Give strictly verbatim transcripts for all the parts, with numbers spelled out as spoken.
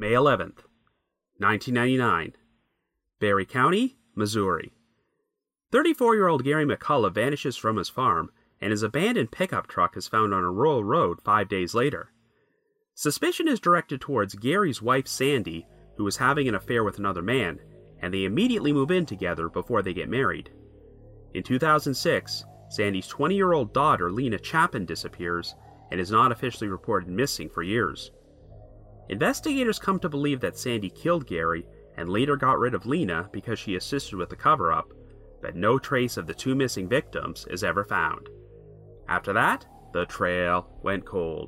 May eleventh, nineteen ninety-nine, Barry County, Missouri. thirty-four-year-old Gary McCullough vanishes from his farm, and his abandoned pickup truck is found on a rural road five days later. Suspicion is directed towards Gary's wife Sandy, who is having an affair with another man, and they immediately move in together before they get married. In two thousand six, Sandy's twenty-year-old daughter Lena Chapin disappears and is not officially reported missing for years. Investigators come to believe that Sandy killed Gary and later got rid of Lena because she assisted with the cover-up, but no trace of the two missing victims is ever found. After that, the trail went cold.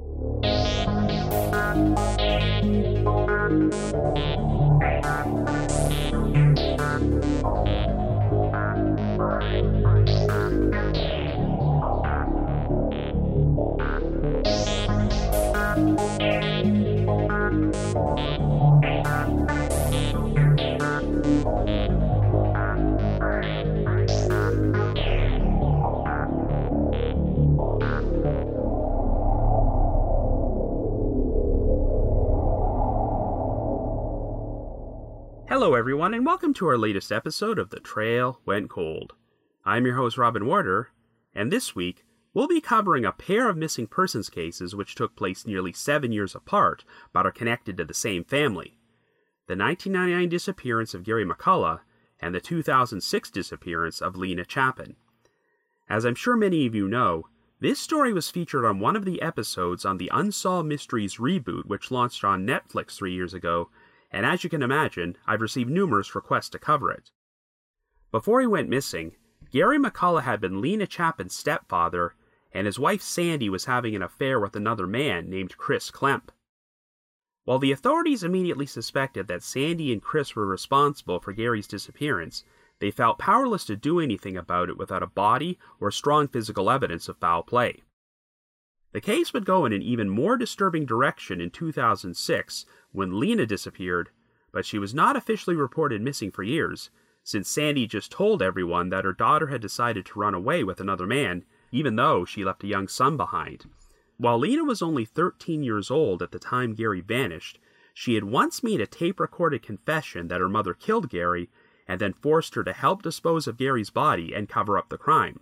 Hello everyone, and welcome to our latest episode of The Trail Went Cold. I'm your host Robin Warder, and this week we'll be covering a pair of missing persons cases which took place nearly seven years apart, but are connected to the same family. The nineteen ninety-nine disappearance of Gary McCullough, and the two thousand six disappearance of Lena Chapin. As I'm sure many of you know, this story was featured on one of the episodes on the Unsolved Mysteries reboot which launched on Netflix three years ago, and as you can imagine, I've received numerous requests to cover it. Before he went missing, Gary McCullough had been Lena Chapin's stepfather, and his wife Sandy was having an affair with another man named Chris Klemp. While the authorities immediately suspected that Sandy and Chris were responsible for Gary's disappearance, they felt powerless to do anything about it without a body or strong physical evidence of foul play. The case would go in an even more disturbing direction in two thousand six when Lena disappeared, but she was not officially reported missing for years, since Sandy just told everyone that her daughter had decided to run away with another man, even though she left a young son behind. While Lena was only thirteen years old at the time Gary vanished, she had once made a tape-recorded confession that her mother killed Gary and then forced her to help dispose of Gary's body and cover up the crime.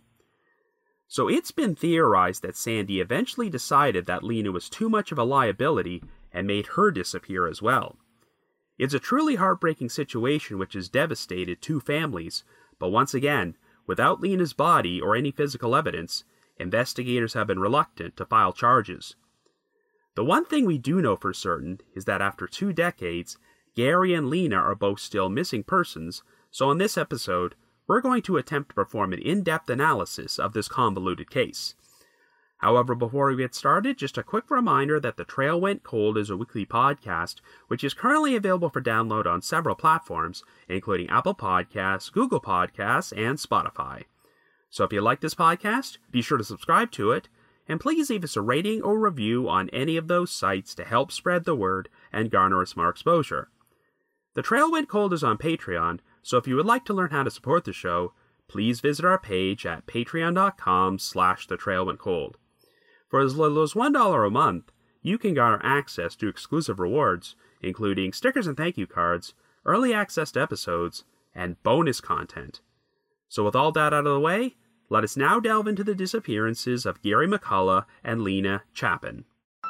So it's been theorized that Sandy eventually decided that Lena was too much of a liability and made her disappear as well. It's a truly heartbreaking situation which has devastated two families, but once again, without Lena's body or any physical evidence, investigators have been reluctant to file charges. The one thing we do know for certain is that after two decades, Gary and Lena are both still missing persons, so in this episode, we're going to attempt to perform an in-depth analysis of this convoluted case. However, before we get started, just a quick reminder that The Trail Went Cold is a weekly podcast, which is currently available for download on several platforms, including Apple Podcasts, Google Podcasts, and Spotify. So if you like this podcast, be sure to subscribe to it, and please leave us a rating or review on any of those sites to help spread the word and garner us more exposure. The Trail Went Cold is on Patreon, so if you would like to learn how to support the show, please visit our page at patreon.com slash the trail went cold. For as little as one dollar a month, you can garner access to exclusive rewards, including stickers and thank you cards, early access to episodes, and bonus content. So with all that out of the way, let us now delve into the disappearances of Gary McCullough and Lena Chapin.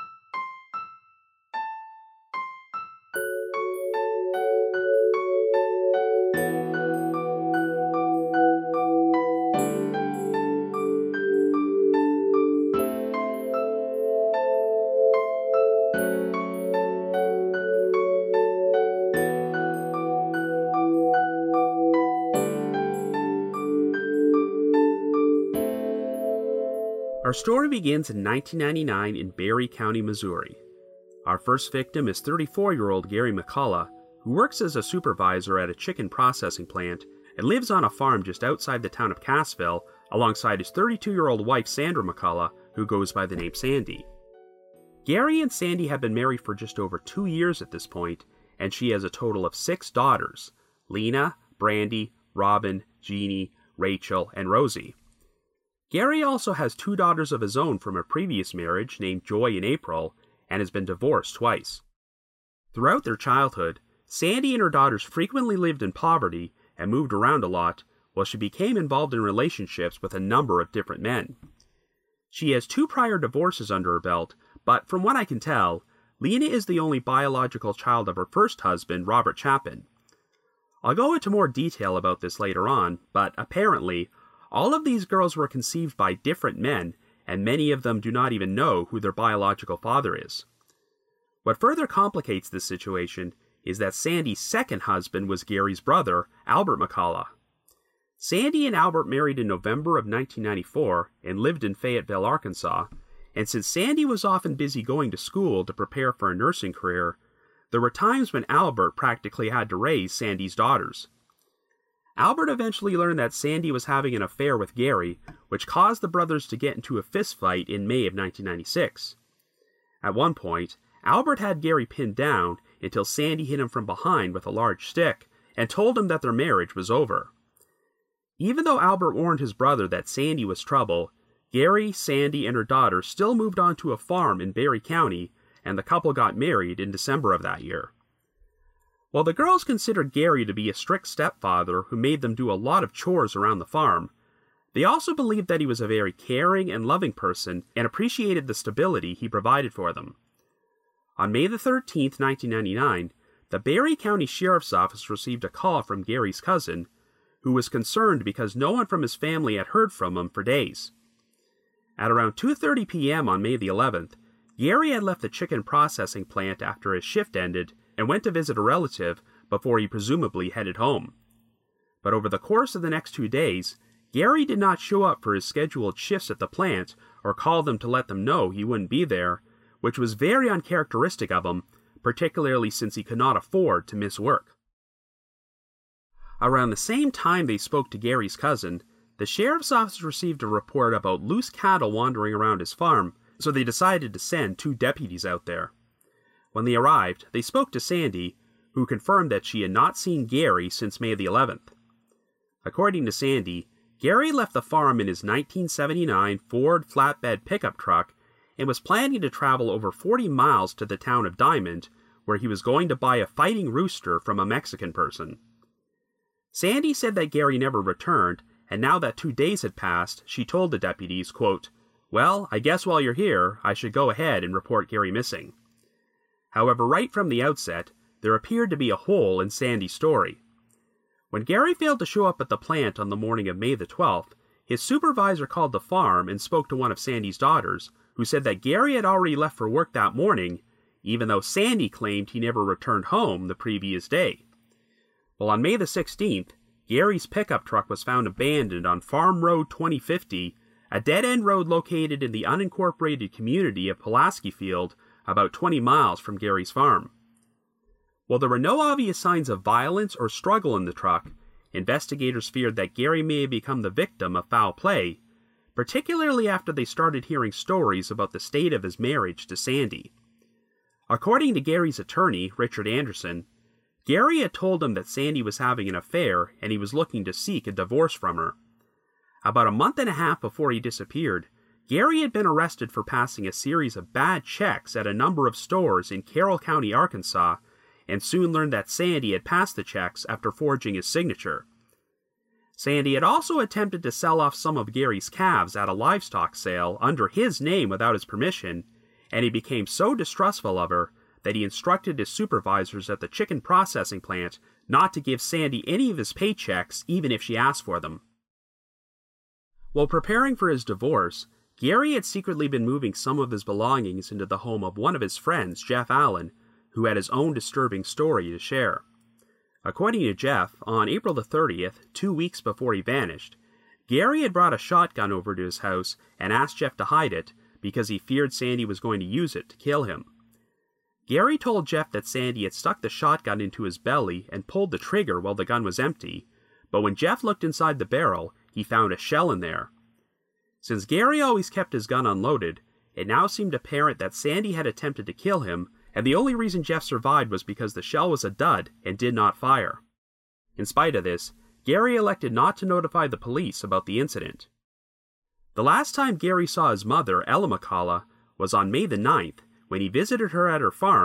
Our story begins in nineteen ninety-nine in Barry County, Missouri. Our first victim is thirty-four-year-old Gary McCullough, who works as a supervisor at a chicken processing plant and lives on a farm just outside the town of Cassville alongside his thirty-two-year-old wife Sandra McCullough, who goes by the name Sandy. Gary and Sandy have been married for just over two years at this point, and she has a total of six daughters: Lena, Brandy, Robin, Jeannie, Rachel, and Rosie. Gary also has two daughters of his own from a previous marriage named Joy and April, and has been divorced twice. Throughout their childhood, Sandy and her daughters frequently lived in poverty and moved around a lot, while she became involved in relationships with a number of different men. She has two prior divorces under her belt, but from what I can tell, Lena is the only biological child of her first husband, Robert Chapin. I'll go into more detail about this later on, but apparently, all of these girls were conceived by different men, and many of them do not even know who their biological father is. What further complicates this situation is that Sandy's second husband was Gary's brother, Albert McCullough. Sandy and Albert married in November of nineteen ninety-four and lived in Fayetteville, Arkansas, and since Sandy was often busy going to school to prepare for a nursing career, there were times when Albert practically had to raise Sandy's daughters. Albert eventually learned that Sandy was having an affair with Gary, which caused the brothers to get into a fistfight in May of nineteen ninety-six. At one point, Albert had Gary pinned down until Sandy hit him from behind with a large stick and told him that their marriage was over. Even though Albert warned his brother that Sandy was trouble, Gary, Sandy, and her daughter still moved on to a farm in Barry County, and the couple got married in December of that year. While the girls considered Gary to be a strict stepfather who made them do a lot of chores around the farm, they also believed that he was a very caring and loving person and appreciated the stability he provided for them. On May the thirteenth, nineteen ninety-nine, the Barry County Sheriff's Office received a call from Gary's cousin, who was concerned because no one from his family had heard from him for days. At around two thirty p.m. on May the eleventh, Gary had left the chicken processing plant after his shift ended and went to visit a relative before he presumably headed home. But over the course of the next two days, Gary did not show up for his scheduled shifts at the plant or call them to let them know he wouldn't be there, which was very uncharacteristic of him, particularly since he could not afford to miss work. Around the same time they spoke to Gary's cousin, the sheriff's office received a report about loose cattle wandering around his farm, so they decided to send two deputies out there. When they arrived, they spoke to Sandy, who confirmed that she had not seen Gary since May the eleventh. According to Sandy, Gary left the farm in his nineteen seventy-nine Ford flatbed pickup truck and was planning to travel over forty miles to the town of Diamond, where he was going to buy a fighting rooster from a Mexican person. Sandy said that Gary never returned, and now that two days had passed, she told the deputies, quote, "Well, I guess while you're here, I should go ahead and report Gary missing." However, right from the outset, there appeared to be a hole in Sandy's story. When Gary failed to show up at the plant on the morning of May the twelfth, his supervisor called the farm and spoke to one of Sandy's daughters, who said that Gary had already left for work that morning, even though Sandy claimed he never returned home the previous day. Well, on May the sixteenth, Gary's pickup truck was found abandoned on Farm Road twenty fifty, a dead-end road located in the unincorporated community of Pulaski Field, about twenty miles from Gary's farm. While there were no obvious signs of violence or struggle in the truck, investigators feared that Gary may have become the victim of foul play, particularly after they started hearing stories about the state of his marriage to Sandy. According to Gary's attorney, Richard Anderson, Gary had told him that Sandy was having an affair and he was looking to seek a divorce from her. About a month and a half before he disappeared, Gary had been arrested for passing a series of bad checks at a number of stores in Carroll County, Arkansas, and soon learned that Sandy had passed the checks after forging his signature. Sandy had also attempted to sell off some of Gary's calves at a livestock sale under his name without his permission, and he became so distrustful of her that he instructed his supervisors at the chicken processing plant not to give Sandy any of his paychecks even if she asked for them. While preparing for his divorce, Gary had secretly been moving some of his belongings into the home of one of his friends, Jeff Allen, who had his own disturbing story to share. According to Jeff, on April the thirtieth, two weeks before he vanished, Gary had brought a shotgun over to his house and asked Jeff to hide it because he feared Sandy was going to use it to kill him. Gary told Jeff that Sandy had stuck the shotgun into his belly and pulled the trigger while the gun was empty, but when Jeff looked inside the barrel, he found a shell in there. Since Gary always kept his gun unloaded, it now seemed apparent that Sandy had attempted to kill him, and the only reason Jeff survived was because the shell was a dud and did not fire. In spite of this, Gary elected not to notify the police about the incident. The last time Gary saw his mother, Ella McCullough, was on May the ninth, when he visited her at her farm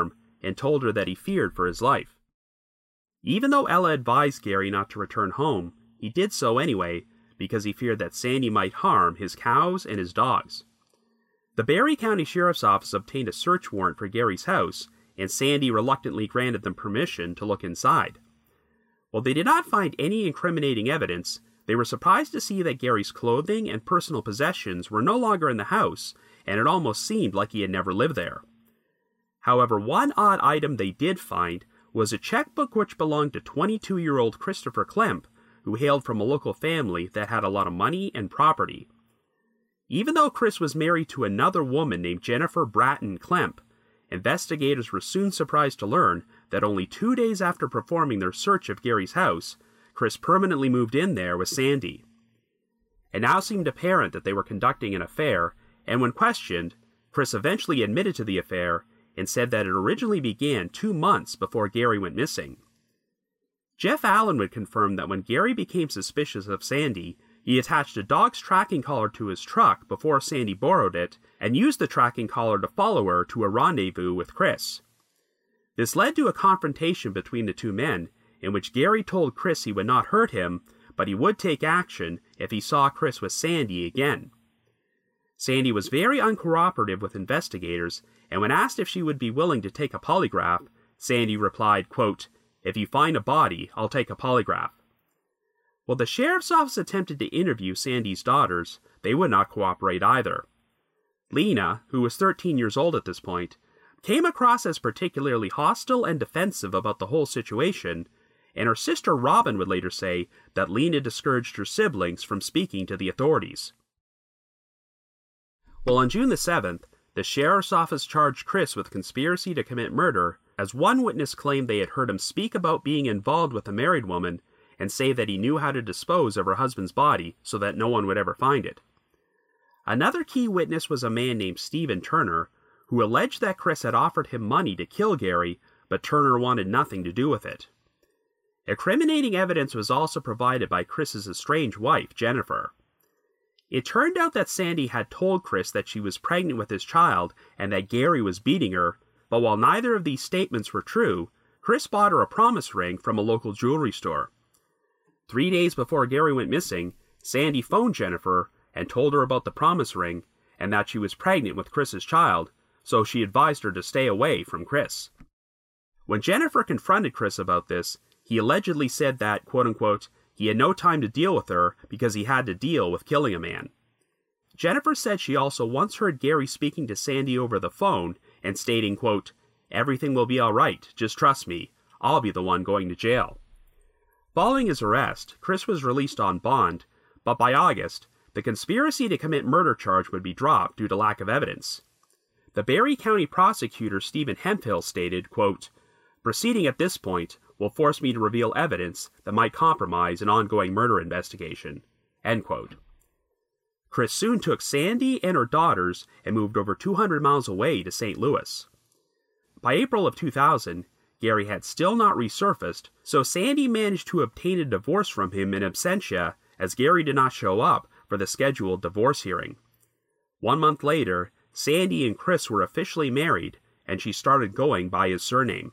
and told her that he feared for his life. Even though Ella advised Gary not to return home, he did so anyway because he feared that Sandy might harm his cows and his dogs. The Barry County Sheriff's Office obtained a search warrant for Gary's house, and Sandy reluctantly granted them permission to look inside. While they did not find any incriminating evidence, they were surprised to see that Gary's clothing and personal possessions were no longer in the house, and it almost seemed like he had never lived there. However, one odd item they did find was a checkbook which belonged to twenty-two-year-old Christopher Klemp, who hailed from a local family that had a lot of money and property. Even though Chris was married to another woman named Jennifer Bratton Klemp, investigators were soon surprised to learn that only two days after performing their search of Gary's house, Chris permanently moved in there with Sandy. It now seemed apparent that they were conducting an affair, and when questioned, Chris eventually admitted to the affair and said that it originally began two months before Gary went missing. Jeff Allen would confirm that when Gary became suspicious of Sandy, he attached a dog's tracking collar to his truck before Sandy borrowed it, and used the tracking collar to follow her to a rendezvous with Chris. This led to a confrontation between the two men, in which Gary told Chris he would not hurt him, but he would take action if he saw Chris with Sandy again. Sandy was very uncooperative with investigators, and when asked if she would be willing to take a polygraph, Sandy replied, quote, "If you find a body, I'll take a polygraph." While the sheriff's office attempted to interview Sandy's daughters, they would not cooperate either. Lena, who was thirteen years old at this point, came across as particularly hostile and defensive about the whole situation, and her sister Robin would later say that Lena discouraged her siblings from speaking to the authorities. Well, on June the seventh, the sheriff's office charged Chris with conspiracy to commit murder, as one witness claimed they had heard him speak about being involved with a married woman and say that he knew how to dispose of her husband's body so that no one would ever find it. Another key witness was a man named Stephen Turner, who alleged that Chris had offered him money to kill Gary, but Turner wanted nothing to do with it. Incriminating evidence was also provided by Chris's estranged wife, Jennifer. It turned out that Sandy had told Chris that she was pregnant with his child and that Gary was beating her, but while neither of these statements were true, Chris bought her a promise ring from a local jewelry store. Three days before Gary went missing, Sandy phoned Jennifer and told her about the promise ring and that she was pregnant with Chris's child, so she advised her to stay away from Chris. When Jennifer confronted Chris about this, he allegedly said that, quote-unquote, he had no time to deal with her because he had to deal with killing a man. Jennifer said she also once heard Gary speaking to Sandy over the phone and stating, quote, "Everything will be all right, just trust me, I'll be the one going to jail." Following his arrest, Chris was released on bond, but by August, the conspiracy to commit murder charge would be dropped due to lack of evidence. The Barry County prosecutor Stephen Hemphill stated, quote, "Proceeding at this point will force me to reveal evidence that might compromise an ongoing murder investigation," end quote. Chris soon took Sandy and her daughters and moved over two hundred miles away to Saint Louis. By April of two thousand, Gary had still not resurfaced, so Sandy managed to obtain a divorce from him in absentia, as Gary did not show up for the scheduled divorce hearing. One month later, Sandy and Chris were officially married, and she started going by his surname.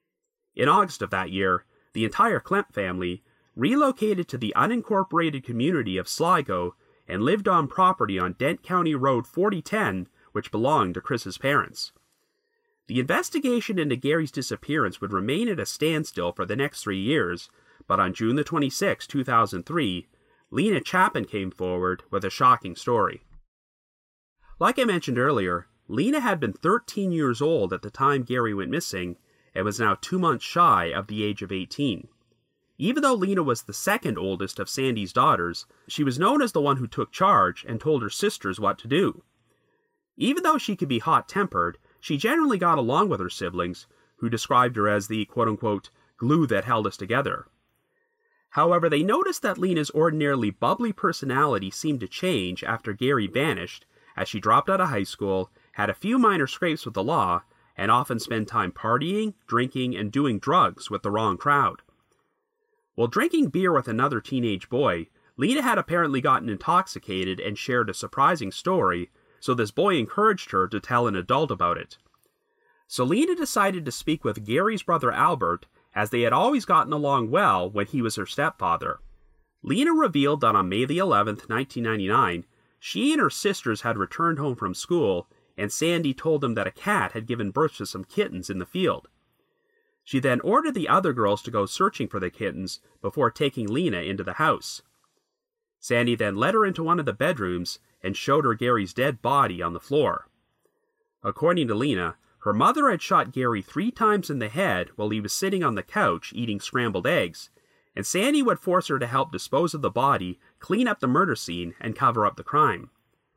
In August of that year, the entire Klemp family relocated to the unincorporated community of Sligo and lived on property on Dent County Road forty ten, which belonged to Chris's parents. The investigation into Gary's disappearance would remain at a standstill for the next three years, but on June the twenty-sixth, two thousand three, Lena Chapin came forward with a shocking story. Like I mentioned earlier, Lena had been thirteen years old at the time Gary went missing, and was now two months shy of the age of eighteen. Even though Lena was the second oldest of Sandy's daughters, she was known as the one who took charge and told her sisters what to do. Even though she could be hot-tempered, she generally got along with her siblings, who described her as the quote-unquote glue that held us together. However, they noticed that Lena's ordinarily bubbly personality seemed to change after Gary vanished, as she dropped out of high school, had a few minor scrapes with the law, and often spent time partying, drinking, and doing drugs with the wrong crowd. While drinking beer with another teenage boy, Lena had apparently gotten intoxicated and shared a surprising story, so this boy encouraged her to tell an adult about it. So Lena decided to speak with Gary's brother Albert, as they had always gotten along well when he was her stepfather. Lena revealed that on May the eleventh, nineteen ninety-nine, she and her sisters had returned home from school, and Sandy told them that a cat had given birth to some kittens in the field. She then ordered the other girls to go searching for the kittens before taking Lena into the house. Sandy then led her into one of the bedrooms and showed her Gary's dead body on the floor. According to Lena, her mother had shot Gary three times in the head while he was sitting on the couch eating scrambled eggs, and Sandy would force her to help dispose of the body, clean up the murder scene, and cover up the crime.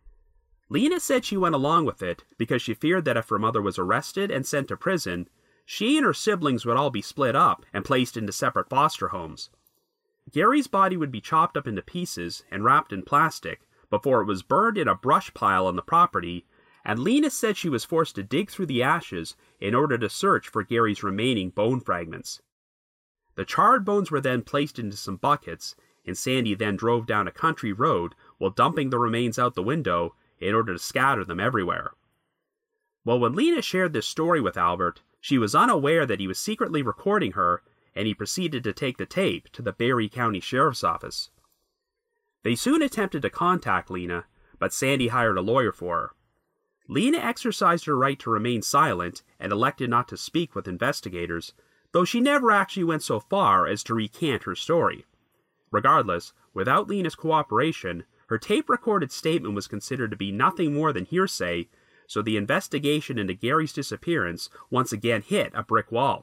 Lena said she went along with it because she feared that if her mother was arrested and sent to prison, she and her siblings would all be split up and placed into separate foster homes. Gary's body would be chopped up into pieces and wrapped in plastic before it was burned in a brush pile on the property, and Lena said she was forced to dig through the ashes in order to search for Gary's remaining bone fragments. The charred bones were then placed into some buckets, and Sandy then drove down a country road while dumping the remains out the window in order to scatter them everywhere. Well, when Lena shared this story with Albert, she was unaware that he was secretly recording her, and he proceeded to take the tape to the Barry County Sheriff's Office. They soon attempted to contact Lena, but Sandy hired a lawyer for her. Lena exercised her right to remain silent and elected not to speak with investigators, though she never actually went so far as to recant her story. Regardless, without Lena's cooperation, her tape-recorded statement was considered to be nothing more than hearsay, so the investigation into Gary's disappearance once again hit a brick wall.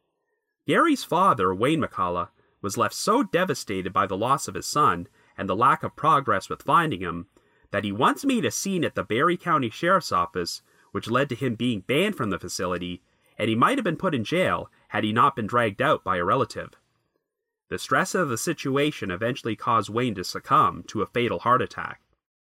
Gary's father, Wayne McCullough, was left so devastated by the loss of his son and the lack of progress with finding him that he once made a scene at the Barry County Sheriff's Office, which led to him being banned from the facility, and he might have been put in jail had he not been dragged out by a relative. The stress of the situation eventually caused Wayne to succumb to a fatal heart attack.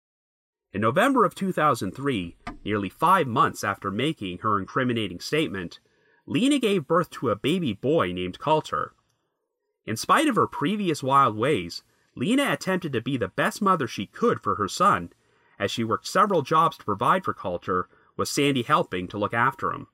In November of two thousand three, nearly five months after making her incriminating statement, Lena gave birth to a baby boy named Coulter. In spite of her previous wild ways, Lena attempted to be the best mother she could for her son, as she worked several jobs to provide for Coulter, with Sandy helping to look after him.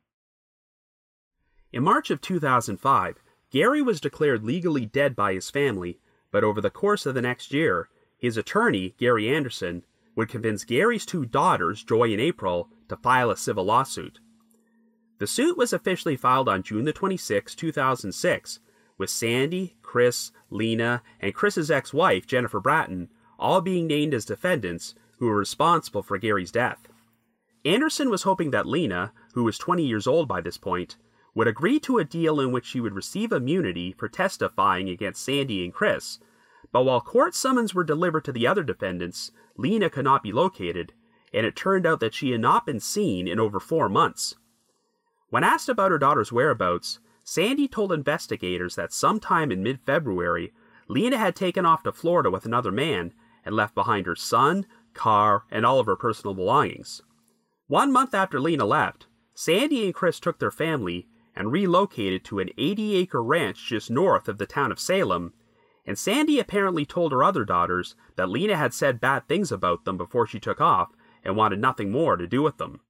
In March of two thousand five, Gary was declared legally dead by his family, but over the course of the next year, his attorney, Gary Anderson, would convince Gary's two daughters, Joy and April, to file a civil lawsuit. The suit was officially filed on June the twenty-sixth, two thousand six, with Sandy, Chris, Lena, and Chris's ex-wife, Jennifer Bratton, all being named as defendants who were responsible for Gary's death. Anderson was hoping that Lena, who was twenty years old by this point, would agree to a deal in which she would receive immunity for testifying against Sandy and Chris, but while court summons were delivered to the other defendants, Lena could not be located, and it turned out that she had not been seen in over four months. When asked about her daughter's whereabouts, Sandy told investigators that sometime in mid-February, Lena had taken off to Florida with another man and left behind her son, car, and all of her personal belongings. One month after Lena left, Sandy and Chris took their family and relocated to an eighty-acre ranch just north of the town of Salem, and Sandy apparently told her other daughters that Lena had said bad things about them before she took off and wanted nothing more to do with them.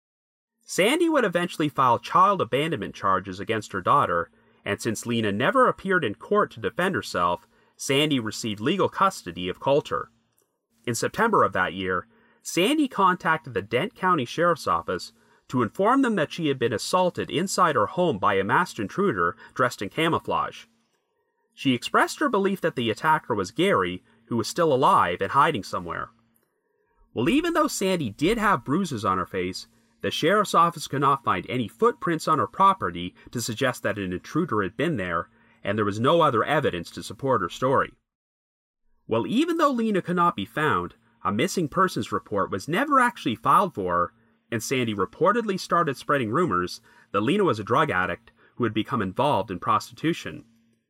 Sandy would eventually file child abandonment charges against her daughter, and since Lena never appeared in court to defend herself, Sandy received legal custody of Coulter. In September of that year, Sandy contacted the Dent County Sheriff's Office to inform them that she had been assaulted inside her home by a masked intruder dressed in camouflage. She expressed her belief that the attacker was Gary, who was still alive and hiding somewhere. Well, even though Sandy did have bruises on her face, the sheriff's office could not find any footprints on her property to suggest that an intruder had been there, and there was no other evidence to support her story. Well, even though Lena could not be found, a missing persons report was never actually filed for her, and Sandy reportedly started spreading rumors that Lena was a drug addict who had become involved in prostitution.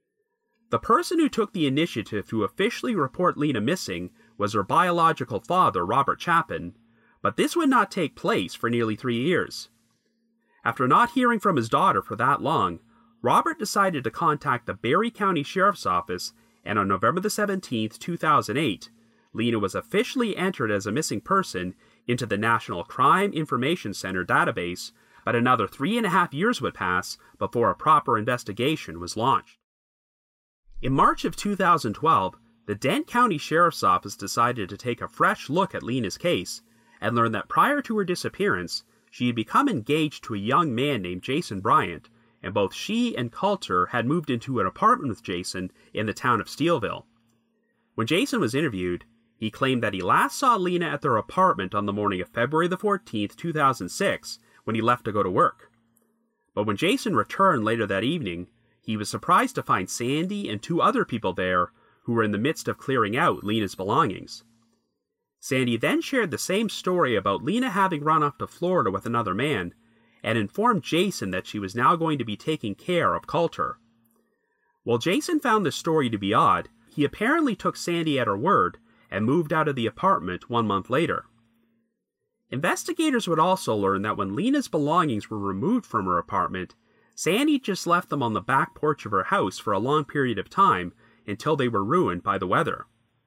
The person who took the initiative to officially report Lena missing was her biological father, Robert Chapin, but this would not take place for nearly three years. After not hearing from his daughter for that long, Robert decided to contact the Barry County Sheriff's Office, and on November the seventeenth, two thousand eight, Lena was officially entered as a missing person into the National Crime Information Center database but another three and a half years would pass before a proper investigation was launched. In March of two thousand twelve, the Dent County Sheriff's Office decided to take a fresh look at Lena's case and learned that prior to her disappearance, she had become engaged to a young man named Jason Bryant, and both she and Coulter had moved into an apartment with Jason in the town of Steelville. When Jason was interviewed, he claimed that he last saw Lena at their apartment on the morning of February the fourteenth, two thousand six, when he left to go to work. But when Jason returned later that evening, he was surprised to find Sandy and two other people there who were in the midst of clearing out Lena's belongings. Sandy then shared the same story about Lena having run off to Florida with another man, and informed Jason that she was now going to be taking care of Coulter. While Jason found the story to be odd, he apparently took Sandy at her word and moved out of the apartment one month later. Investigators would also learn that when Lena's belongings were removed from her apartment, Sandy just left them on the back porch of her house for a long period of time until they were ruined by the weather.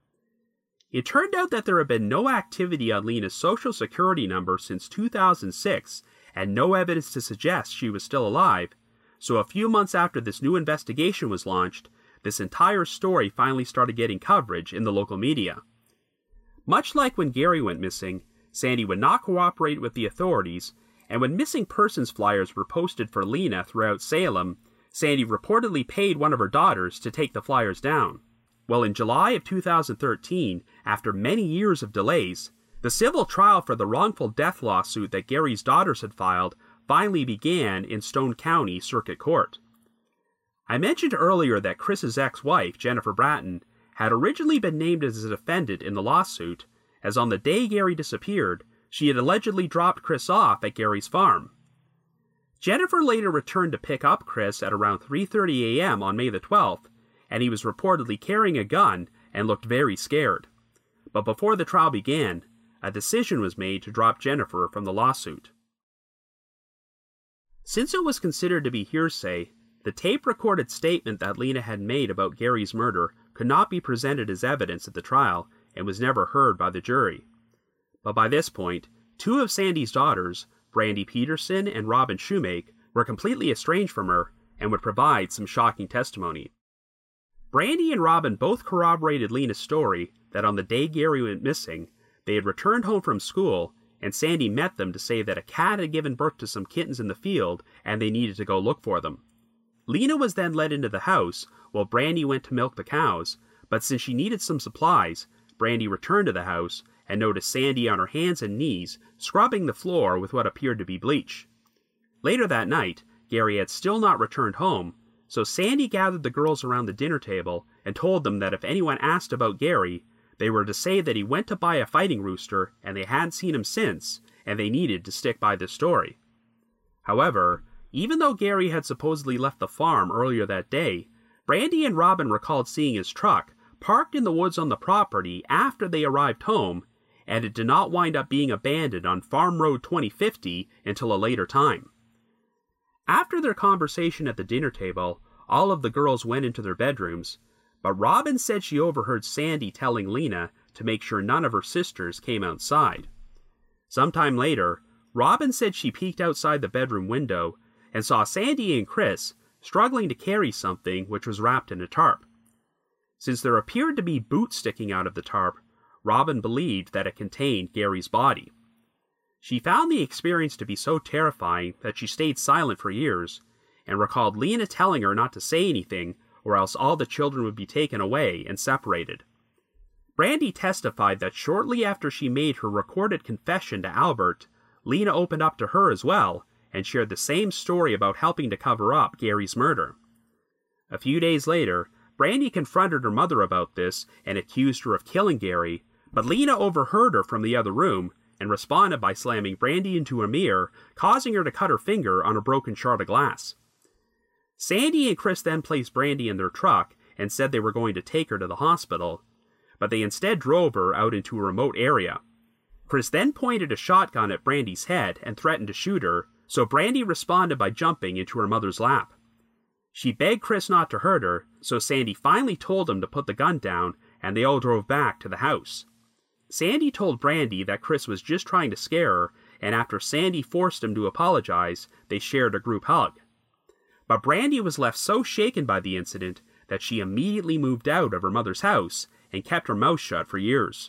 It turned out that there had been no activity on Lena's social security number since two thousand six and no evidence to suggest she was still alive, so a few months after this new investigation was launched, this entire story finally started getting coverage in the local media. Much like when Gary went missing, Sandy would not cooperate with the authorities, and when missing persons flyers were posted for Lena throughout Salem, Sandy reportedly paid one of her daughters to take the flyers down. Well, in July of two thousand thirteen, after many years of delays, the civil trial for the wrongful death lawsuit that Gary's daughters had filed finally began in Stone County Circuit Court. I mentioned earlier that Chris's ex-wife, Jennifer Bratton, had originally been named as a defendant in the lawsuit, as on the day Gary disappeared, she had allegedly dropped Chris off at Gary's farm. Jennifer later returned to pick up Chris at around three thirty a m on May the twelfth, and he was reportedly carrying a gun and looked very scared. But before the trial began, a decision was made to drop Jennifer from the lawsuit. Since it was considered to be hearsay, the tape-recorded statement that Lena had made about Gary's murder could not be presented as evidence at the trial and was never heard by the jury. But by this point, two of Sandy's daughters, Brandy Peterson and Robin Shoemake, were completely estranged from her and would provide some shocking testimony. Brandy and Robin both corroborated Lena's story that on the day Gary went missing, they had returned home from school and Sandy met them to say that a cat had given birth to some kittens in the field and they needed to go look for them. Lena was then led into the house while Brandy went to milk the cows, but since she needed some supplies, Brandy returned to the house and noticed Sandy on her hands and knees scrubbing the floor with what appeared to be bleach. Later that night, Gary had still not returned home, so Sandy gathered the girls around the dinner table and told them that if anyone asked about Gary, they were to say that he went to buy a fighting rooster and they hadn't seen him since, and they needed to stick by this story. However, even though Gary had supposedly left the farm earlier that day, Brandy and Robin recalled seeing his truck parked in the woods on the property after they arrived home, and it did not wind up being abandoned on Farm Road twenty fifty until a later time. After their conversation at the dinner table, all of the girls went into their bedrooms, but Robin said she overheard Sandy telling Lena to make sure none of her sisters came outside. Sometime later, Robin said she peeked outside the bedroom window and saw Sandy and Chris struggling to carry something which was wrapped in a tarp. Since there appeared to be boots sticking out of the tarp, Robin believed that it contained Gary's body. She found the experience to be so terrifying that she stayed silent for years, and recalled Lena telling her not to say anything or else all the children would be taken away and separated. Brandy testified that shortly after she made her recorded confession to Albert, Lena opened up to her as well and shared the same story about helping to cover up Gary's murder. A few days later, Brandy confronted her mother about this and accused her of killing Gary, but Lena overheard her from the other room and responded by slamming Brandy into a mirror, causing her to cut her finger on a broken shard of glass. Sandy and Chris then placed Brandy in their truck and said they were going to take her to the hospital, but they instead drove her out into a remote area. Chris then pointed a shotgun at Brandy's head and threatened to shoot her, so Brandy responded by jumping into her mother's lap. She begged Chris not to hurt her, so Sandy finally told him to put the gun down, and they all drove back to the house. Sandy told Brandy that Chris was just trying to scare her, and after Sandy forced him to apologize, they shared a group hug. But Brandy was left so shaken by the incident that she immediately moved out of her mother's house and kept her mouth shut for years.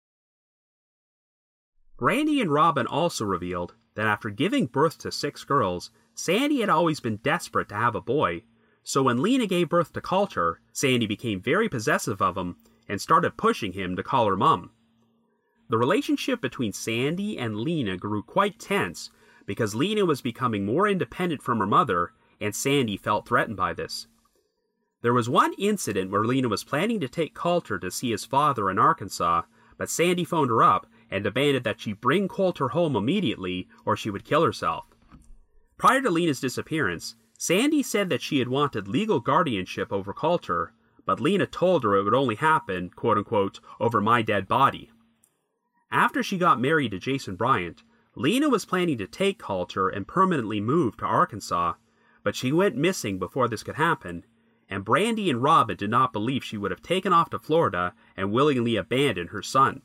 Brandy and Robin also revealed that after giving birth to six girls, Sandy had always been desperate to have a boy, so when Lena gave birth to Coulter, Sandy became very possessive of him and started pushing him to call her mum. The relationship between Sandy and Lena grew quite tense because Lena was becoming more independent from her mother, and Sandy felt threatened by this. There was one incident where Lena was planning to take Coulter to see his father in Arkansas, but Sandy phoned her up and demanded that she bring Coulter home immediately or she would kill herself. Prior to Lena's disappearance, Sandy said that she had wanted legal guardianship over Coulter, but Lena told her it would only happen, quote-unquote, over my dead body. After she got married to Jason Bryant, Lena was planning to take Coulter and permanently move to Arkansas, but she went missing before this could happen, and Brandy and Robin did not believe she would have taken off to Florida and willingly abandoned her son.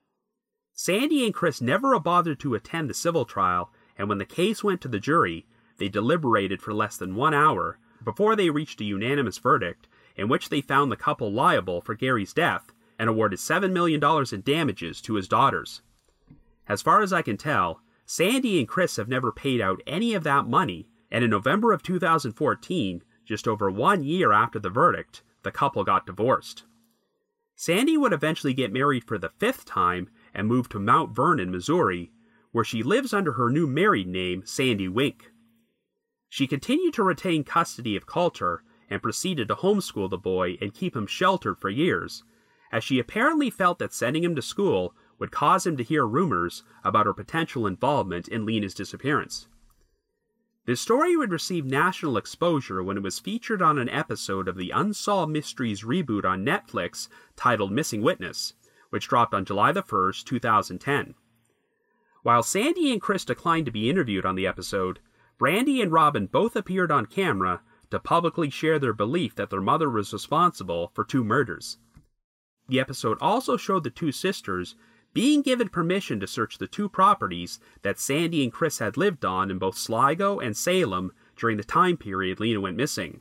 Sandy and Chris never bothered to attend the civil trial, and when the case went to the jury, they deliberated for less than one hour before they reached a unanimous verdict in which they found the couple liable for Gary's death and awarded seven million dollars in damages to his daughters. As far as I can tell, Sandy and Chris have never paid out any of that money, and in November of two thousand fourteen, just over one year after the verdict, the couple got divorced. Sandy would eventually get married for the fifth time and move to Mount Vernon, Missouri, where she lives under her new married name, Sandy Wink. She continued to retain custody of Coulter and proceeded to homeschool the boy and keep him sheltered for years, as she apparently felt that sending him to school would cause him to hear rumors about her potential involvement in Lena's disappearance. This story would receive national exposure when it was featured on an episode of the Unsolved Mysteries reboot on Netflix titled Missing Witness, which dropped on July the first, two thousand ten. While Sandy and Chris declined to be interviewed on the episode, Brandy and Robin both appeared on camera to publicly share their belief that their mother was responsible for two murders. The episode also showed the two sisters being given permission to search the two properties that Sandy and Chris had lived on in both Sligo and Salem during the time period Lena went missing.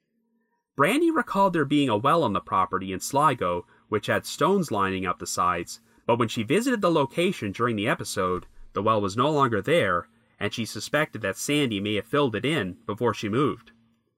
Brandy recalled there being a well on the property in Sligo which had stones lining up the sides, but when she visited the location during the episode, the well was no longer there, and she suspected that Sandy may have filled it in before she moved.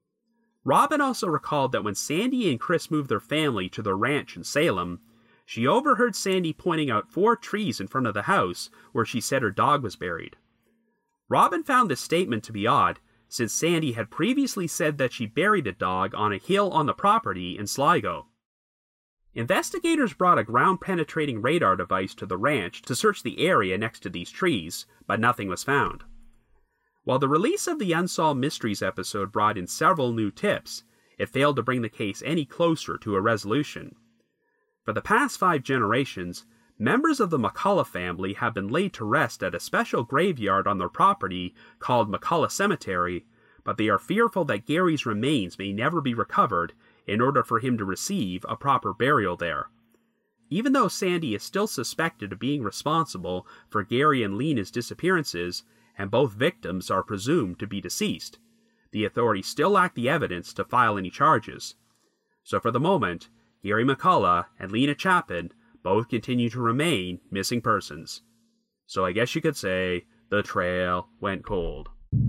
Robin also recalled that when Sandy and Chris moved their family to the ranch in Salem, she overheard Sandy pointing out four trees in front of the house where she said her dog was buried. Robin found this statement to be odd, since Sandy had previously said that she buried the dog on a hill on the property in Sligo. Investigators brought a ground-penetrating radar device to the ranch to search the area next to these trees, but nothing was found. While the release of the Unsolved Mysteries episode brought in several new tips, it failed to bring the case any closer to a resolution. For the past five generations, members of the McCullough family have been laid to rest at a special graveyard on their property called McCullough Cemetery, but they are fearful that Gary's remains may never be recovered in order for him to receive a proper burial there. Even though Sandy is still suspected of being responsible for Gary and Lena's disappearances, and both victims are presumed to be deceased, the authorities still lack the evidence to file any charges. So for the moment, Gary McCullough and Lena Chapin both continue to remain missing persons. So I guess you could say the trail went cold.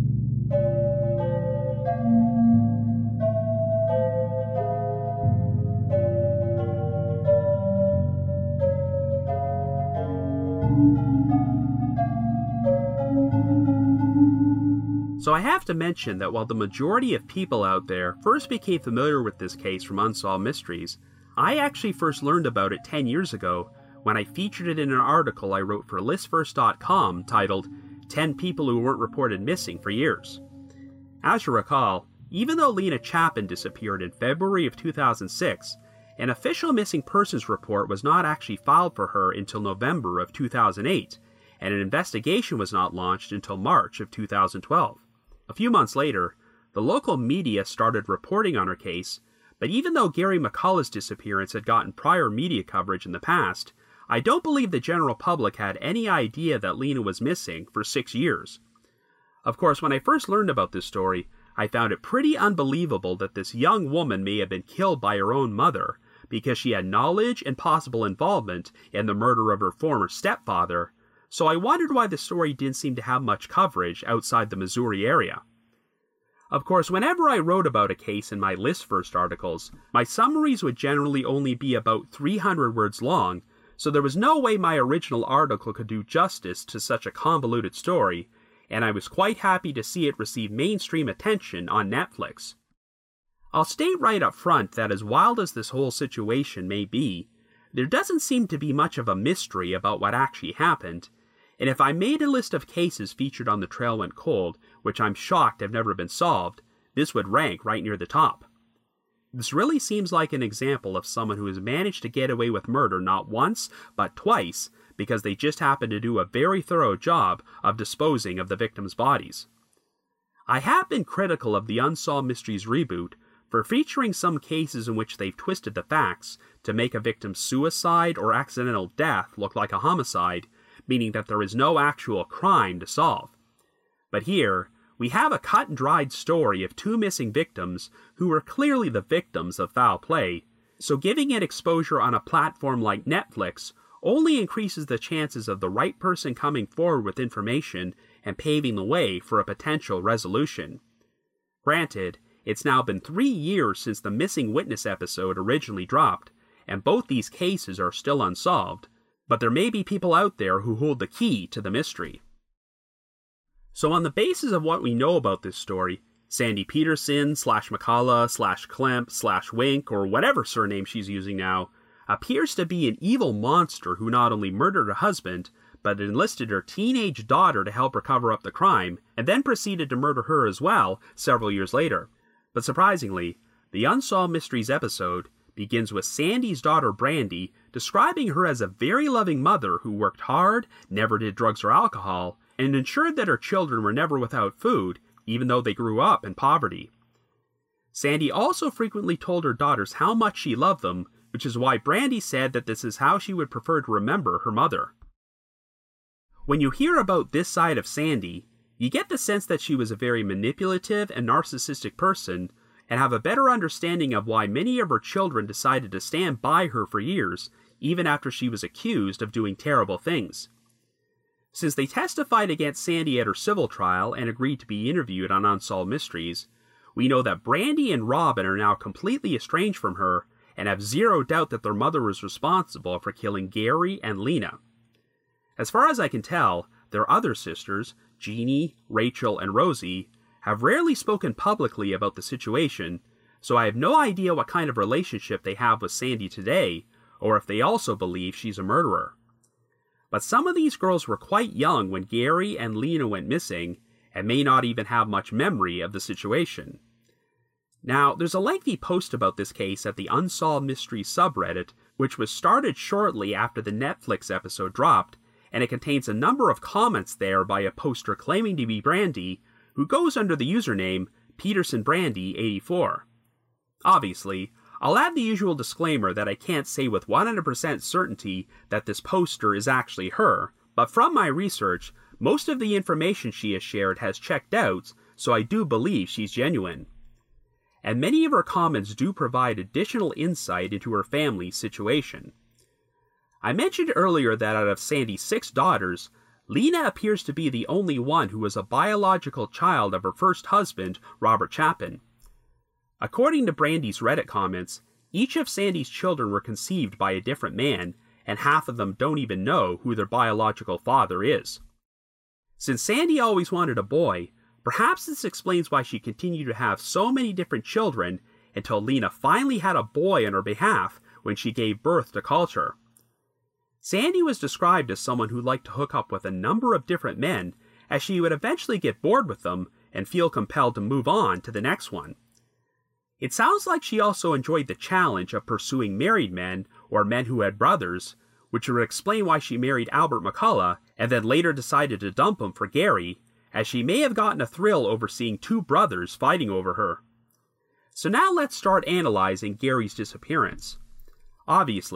So I have to mention that while the majority of people out there first became familiar with this case from Unsolved Mysteries, I actually first learned about it ten years ago when I featured it in an article I wrote for list first dot com titled ten People Who Weren't Reported Missing for Years. As you recall, even though Lena Chapin disappeared in February of two thousand six, an official missing persons report was not actually filed for her until November of two thousand eight, and an investigation was not launched until March of two thousand twelve. A few months later, the local media started reporting on her case, but even though Gary McCullough's disappearance had gotten prior media coverage in the past, I don't believe the general public had any idea that Lena was missing for six years. Of course, when I first learned about this story, I found it pretty unbelievable that this young woman may have been killed by her own mother because she had knowledge and possible involvement in the murder of her former stepfather, so I wondered why the story didn't seem to have much coverage outside the Missouri area. Of course, whenever I wrote about a case in my list first articles, my summaries would generally only be about three hundred words long, so there was no way my original article could do justice to such a convoluted story, and I was quite happy to see it receive mainstream attention on Netflix. I'll state right up front that as wild as this whole situation may be, there doesn't seem to be much of a mystery about what actually happened, and if I made a list of cases featured on The Trail Went Cold, which I'm shocked have never been solved, this would rank right near the top. This really seems like an example of someone who has managed to get away with murder not once, but twice, because they just happened to do a very thorough job of disposing of the victims' bodies. I have been critical of the Unsolved Mysteries reboot for featuring some cases in which they've twisted the facts to make a victim's suicide or accidental death look like a homicide, meaning that there is no actual crime to solve. But here, we have a cut-and-dried story of two missing victims who were clearly the victims of foul play, so giving it exposure on a platform like Netflix only increases the chances of the right person coming forward with information and paving the way for a potential resolution. Granted, it's now been three years since the Missing Witness episode originally dropped, and both these cases are still unsolved, but there may be people out there who hold the key to the mystery. So on the basis of what we know about this story, Sandy Peterson slash McCullough slash Klemp slash Wink, or whatever surname she's using now, appears to be an evil monster who not only murdered her husband, but enlisted her teenage daughter to help her cover up the crime, and then proceeded to murder her as well several years later. But surprisingly, the Unsolved Mysteries episode begins with Sandy's daughter Brandy describing her as a very loving mother who worked hard, never did drugs or alcohol, and ensured that her children were never without food, even though they grew up in poverty. Sandy also frequently told her daughters how much she loved them, which is why Brandy said that this is how she would prefer to remember her mother. When you hear about this side of Sandy, you get the sense that she was a very manipulative and narcissistic person, and have a better understanding of why many of her children decided to stand by her for years, even after she was accused of doing terrible things. Since they testified against Sandy at her civil trial and agreed to be interviewed on Unsolved Mysteries, we know that Brandy and Robin are now completely estranged from her and have zero doubt that their mother was responsible for killing Gary and Lena. As far as I can tell, their other sisters, Jeannie, Rachel, and Rosie, have rarely spoken publicly about the situation, so I have no idea what kind of relationship they have with Sandy today, or if they also believe she's a murderer. But some of these girls were quite young when Gary and Lena went missing, and may not even have much memory of the situation. Now, there's a lengthy post about this case at the Unsolved Mysteries subreddit, which was started shortly after the Netflix episode dropped, and it contains a number of comments there by a poster claiming to be Brandy, who goes under the username Peterson Brandy eighty-four. Obviously, I'll add the usual disclaimer that I can't say with one hundred percent certainty that this poster is actually her, but from my research, most of the information she has shared has checked out, so I do believe she's genuine. And many of her comments do provide additional insight into her family's situation. I mentioned earlier that out of Sandy's six daughters, Lena appears to be the only one who was a biological child of her first husband, Robert Chapin. According to Brandy's Reddit comments, each of Sandy's children were conceived by a different man, and half of them don't even know who their biological father is. Since Sandy always wanted a boy, perhaps this explains why she continued to have so many different children until Lena finally had a boy on her behalf when she gave birth to Culture. Sandy was described as someone who liked to hook up with a number of different men, as she would eventually get bored with them and feel compelled to move on to the next one. It sounds like she also enjoyed the challenge of pursuing married men or men who had brothers, which would explain why she married Albert McCullough and then later decided to dump him for Gary, as she may have gotten a thrill over seeing two brothers fighting over her. So now let's start analyzing Gary's disappearance. Obviously,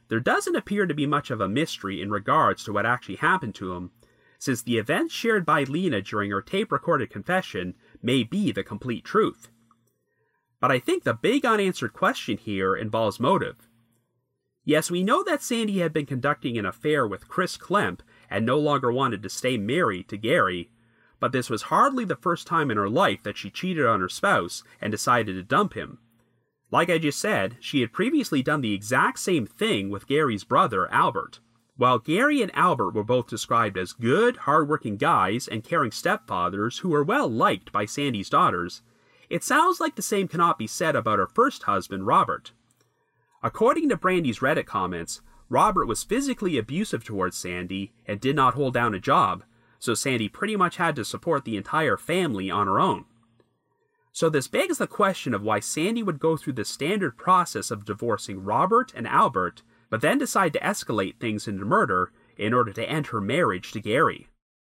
there doesn't appear to be much of a mystery in regards to what actually happened to him, since the events shared by Lena during her tape-recorded confession may be the complete truth. But I think the big unanswered question here involves motive. Yes, we know that Sandy had been conducting an affair with Chris Klemp and no longer wanted to stay married to Gary, but this was hardly the first time in her life that she cheated on her spouse and decided to dump him. Like I just said, she had previously done the exact same thing with Gary's brother, Albert. While Gary and Albert were both described as good, hard-working guys and caring stepfathers who were well liked by Sandy's daughters, it sounds like the same cannot be said about her first husband, Robert. According to Brandy's Reddit comments, Robert was physically abusive towards Sandy and did not hold down a job, so Sandy pretty much had to support the entire family on her own. So this begs the question of why Sandy would go through the standard process of divorcing Robert and Albert, but then decide to escalate things into murder in order to end her marriage to Gary.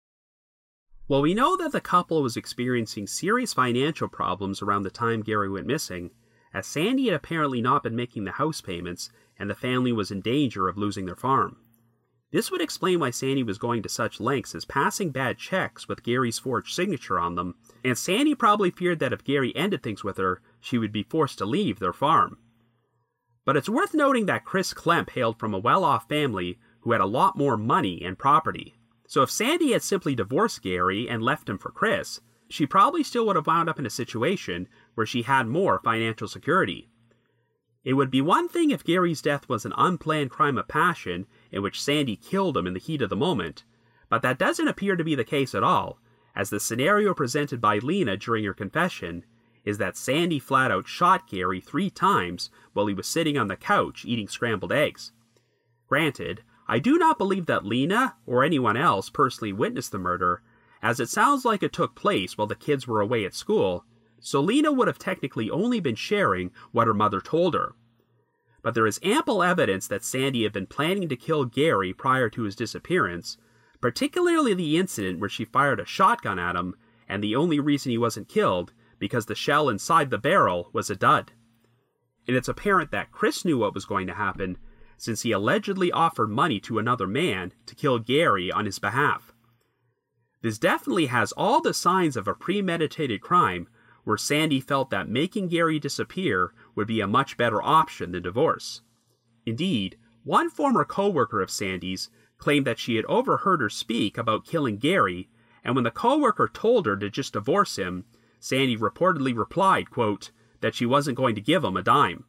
Well, we know that the couple was experiencing serious financial problems around the time Gary went missing, as Sandy had apparently not been making the house payments and the family was in danger of losing their farm. This would explain why Sandy was going to such lengths as passing bad checks with Gary's forged signature on them, and Sandy probably feared that if Gary ended things with her, she would be forced to leave their farm. But it's worth noting that Chris Klemp hailed from a well-off family who had a lot more money and property. So if Sandy had simply divorced Gary and left him for Chris, she probably still would have wound up in a situation where she had more financial security. It would be one thing if Gary's death was an unplanned crime of passion in which Sandy killed him in the heat of the moment, but that doesn't appear to be the case at all, as the scenario presented by Lena during her confession is that Sandy flat out shot Gary three times while he was sitting on the couch eating scrambled eggs. Granted, I do not believe that Lena or anyone else personally witnessed the murder, as it sounds like it took place while the kids were away at school, so Lena would have technically only been sharing what her mother told her. But there is ample evidence that Sandy had been planning to kill Gary prior to his disappearance, particularly the incident where she fired a shotgun at him, and the only reason he wasn't killed because the shell inside the barrel was a dud. And it's apparent that Chris knew what was going to happen, since he allegedly offered money to another man to kill Gary on his behalf. This definitely has all the signs of a premeditated crime, where Sandy felt that making Gary disappear would be a much better option than divorce. Indeed, one former co-worker of Sandy's claimed that she had overheard her speak about killing Gary, and when the co-worker told her to just divorce him, Sandy reportedly replied, quote, that she wasn't going to give him a dime.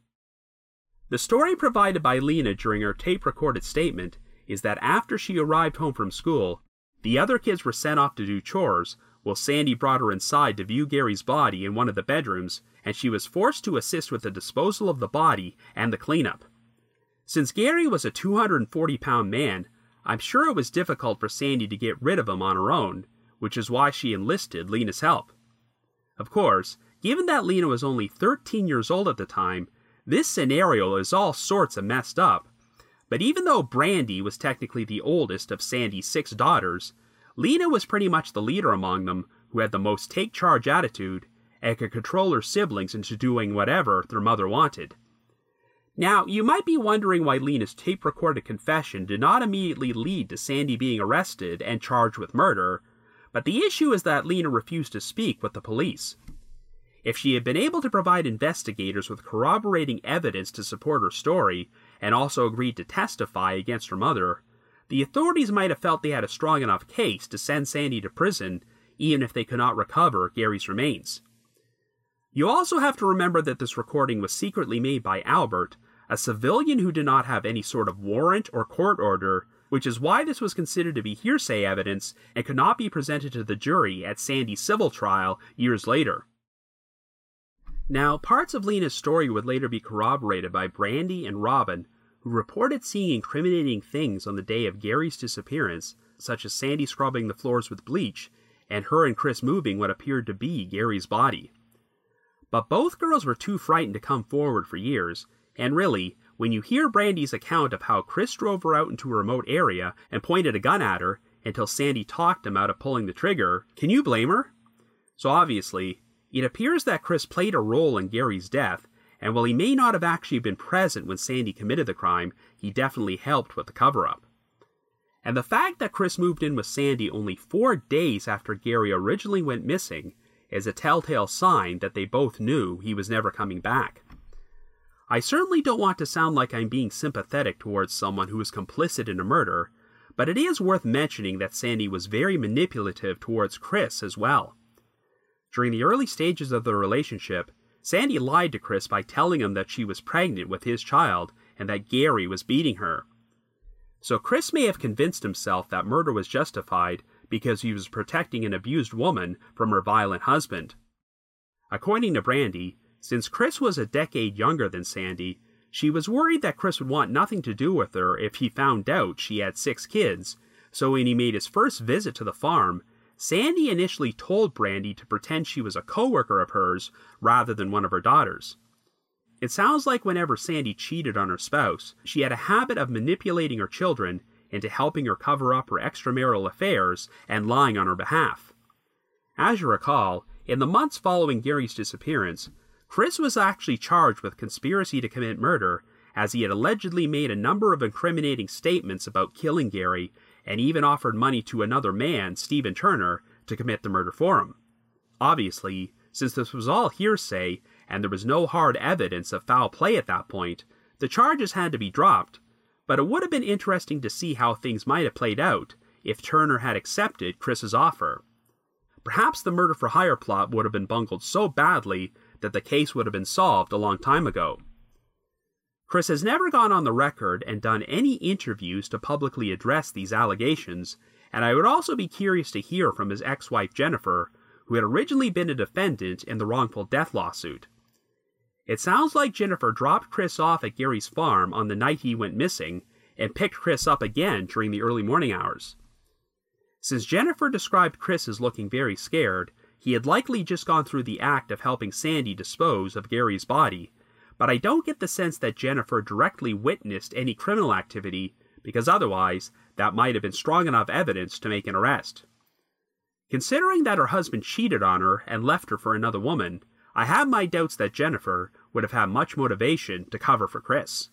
The story provided by Lena during her tape-recorded statement is that after she arrived home from school, the other kids were sent off to do chores, while Sandy brought her inside to view Gary's body in one of the bedrooms, and she was forced to assist with the disposal of the body and the cleanup. Since Gary was a two hundred forty pound man, I'm sure it was difficult for Sandy to get rid of him on her own, which is why she enlisted Lena's help. Of course, given that Lena was only thirteen years old at the time, this scenario is all sorts of messed up. But even though Brandy was technically the oldest of Sandy's six daughters, Lena was pretty much the leader among them, who had the most take-charge attitude and could control her siblings into doing whatever their mother wanted. Now, you might be wondering why Lena's tape-recorded confession did not immediately lead to Sandy being arrested and charged with murder, but the issue is that Lena refused to speak with the police. If she had been able to provide investigators with corroborating evidence to support her story, and also agreed to testify against her mother, the authorities might have felt they had a strong enough case to send Sandy to prison, even if they could not recover Gary's remains. You also have to remember that this recording was secretly made by Albert, a civilian who did not have any sort of warrant or court order, which is why this was considered to be hearsay evidence and could not be presented to the jury at Sandy's civil trial years later. Now, parts of Lena's story would later be corroborated by Brandy and Robin, who reported seeing incriminating things on the day of Gary's disappearance, such as Sandy scrubbing the floors with bleach, and her and Chris moving what appeared to be Gary's body. But both girls were too frightened to come forward for years, and really, when you hear Brandy's account of how Chris drove her out into a remote area and pointed a gun at her until Sandy talked him out of pulling the trigger, can you blame her? So obviously, it appears that Chris played a role in Gary's death, and while he may not have actually been present when Sandy committed the crime, he definitely helped with the cover-up. And the fact that Chris moved in with Sandy only four days after Gary originally went missing is a telltale sign that they both knew he was never coming back. I certainly don't want to sound like I'm being sympathetic towards someone who was complicit in a murder, but it is worth mentioning that Sandy was very manipulative towards Chris as well. During the early stages of the relationship, Sandy lied to Chris by telling him that she was pregnant with his child and that Gary was beating her. So Chris may have convinced himself that murder was justified because he was protecting an abused woman from her violent husband. According to Brandy, since Chris was a decade younger than Sandy, she was worried that Chris would want nothing to do with her if he found out she had six kids, so when he made his first visit to the farm, Sandy initially told Brandy to pretend she was a coworker of hers rather than one of her daughters. It sounds like whenever Sandy cheated on her spouse, she had a habit of manipulating her children into helping her cover up her extramarital affairs and lying on her behalf. As you recall, in the months following Gary's disappearance, Chris was actually charged with conspiracy to commit murder, as he had allegedly made a number of incriminating statements about killing Gary and even offered money to another man, Stephen Turner, to commit the murder for him. Obviously, since this was all hearsay and there was no hard evidence of foul play at that point, the charges had to be dropped, but it would have been interesting to see how things might have played out if Turner had accepted Chris's offer. Perhaps the murder-for-hire plot would have been bungled so badly that the case would have been solved a long time ago. Chris has never gone on the record and done any interviews to publicly address these allegations, and I would also be curious to hear from his ex-wife Jennifer, who had originally been a defendant in the wrongful death lawsuit. It sounds like Jennifer dropped Chris off at Gary's farm on the night he went missing and picked Chris up again during the early morning hours. Since Jennifer described Chris as looking very scared, he had likely just gone through the act of helping Sandy dispose of Gary's body, but I don't get the sense that Jennifer directly witnessed any criminal activity, because otherwise, that might have been strong enough evidence to make an arrest. Considering that her husband cheated on her and left her for another woman, I have my doubts that Jennifer would have had much motivation to cover for Chris.